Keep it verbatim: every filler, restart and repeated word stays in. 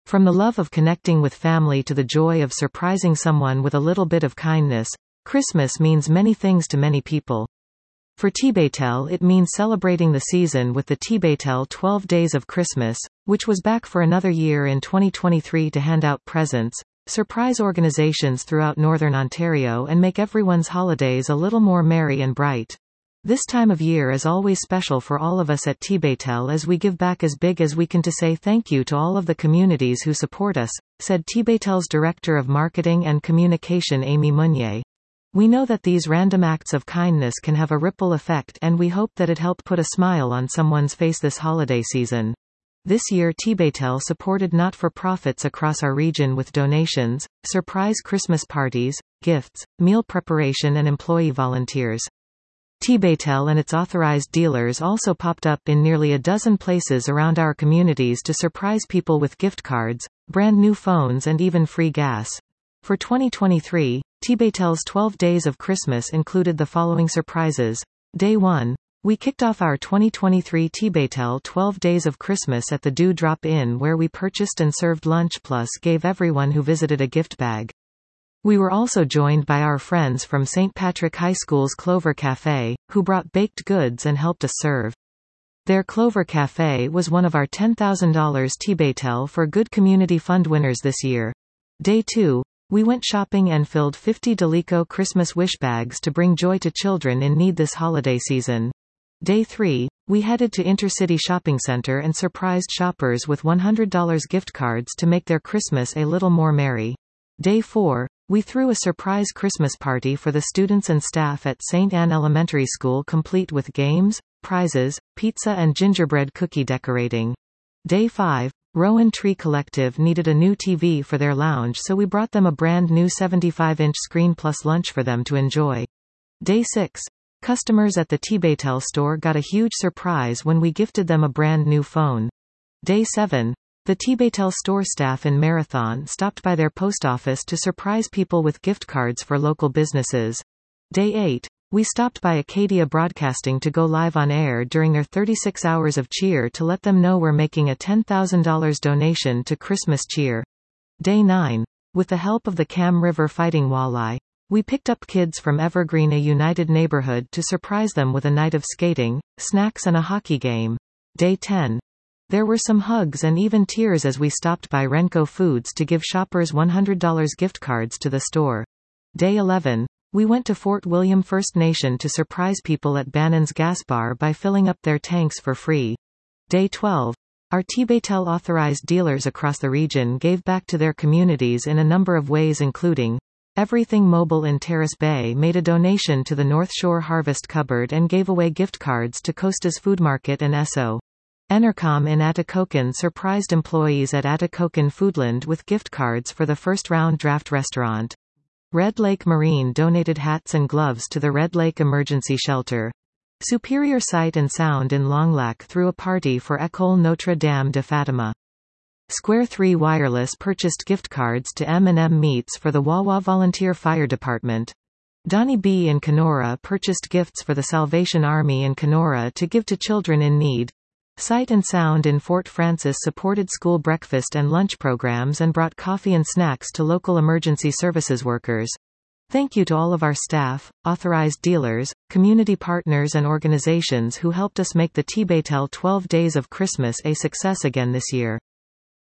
From the love of connecting with family to the joy of surprising someone with a little bit of kindness, Christmas means many things to many people. For TBaytel, it means celebrating the season with the TBaytel twelve Days of Christmas, which was back for another year in twenty twenty-three to hand out presents, surprise organizations throughout Northern Ontario and make everyone's holidays a little more merry and bright. This time of year is always special for all of us at TBaytel as we give back as big as we can to say thank you to all of the communities who support us, said TBaytel's Director of Marketing and Communication Amy Munier. We know that these random acts of kindness can have a ripple effect and we hope that it helped put a smile on someone's face this holiday season. This year TBaytel supported not-for-profits across our region with donations, surprise Christmas parties, gifts, meal preparation and employee volunteers. TBaytel and its authorized dealers also popped up in nearly a dozen places around our communities to surprise people with gift cards, brand new phones and even free gas. For twenty twenty-three, TBaytel's twelve Days of Christmas included the following surprises. Day one. We kicked off our twenty twenty-three TBaytel twelve Days of Christmas at the Do Drop Inn where we purchased and served lunch plus gave everyone who visited a gift bag. We were also joined by our friends from Saint Patrick High School's Clover Café, who brought baked goods and helped us serve. Their Clover Café was one of our ten thousand dollars TBaytel for Good Community Fund winners this year. Day two. We went shopping and filled fifty Delico Christmas wish bags to bring joy to children in need this holiday season. Day three. We headed to Intercity Shopping Center and surprised shoppers with one hundred dollars gift cards to make their Christmas a little more merry. Day four. We threw a surprise Christmas party for the students and staff at Saint Anne Elementary School complete with games, prizes, pizza and gingerbread cookie decorating. Day five. Rowan Tree Collective needed a new T V for their lounge so we brought them a brand new seventy-five inch screen plus lunch for them to enjoy. Day six. Customers at the TBaytel store got a huge surprise when we gifted them a brand new phone. Day seven. The TBaytel store staff in Marathon stopped by their post office to surprise people with gift cards for local businesses. Day eight. We stopped by Acadia Broadcasting to go live on air during their thirty-six hours of cheer to let them know we're making a ten thousand dollars donation to Christmas cheer. Day nine. With the help of the Cam River Fighting Walleye, we picked up kids from Evergreen, a United neighborhood, to surprise them with a night of skating, snacks and a hockey game. Day ten. There were some hugs and even tears as we stopped by Renko Foods to give shoppers one hundred dollars gift cards to the store. Day eleven. We went to Fort William First Nation to surprise people at Bannon's Gas Bar by filling up their tanks for free. Day twelve. Our TBaytel authorized dealers across the region gave back to their communities in a number of ways, including Everything Mobile in Terrace Bay made a donation to the North Shore Harvest Cupboard and gave away gift cards to Costa's Food Market and Esso. Enercom in Atikokan surprised employees at Atikokan Foodland with gift cards for the First Round Draft restaurant. Red Lake Marine donated hats and gloves to the Red Lake Emergency Shelter. Superior Sight and Sound in Longlac threw a party for École Notre Dame de Fatima. Square three Wireless purchased gift cards to M and M Meats for the Wawa Volunteer Fire Department. Donnie B in Kenora purchased gifts for the Salvation Army in Kenora to give to children in need. Sight and Sound in Fort Francis supported school breakfast and lunch programs and brought coffee and snacks to local emergency services workers. Thank you to all of our staff, authorized dealers, community partners and organizations who helped us make the TBaytel twelve Days of Christmas a success again this year.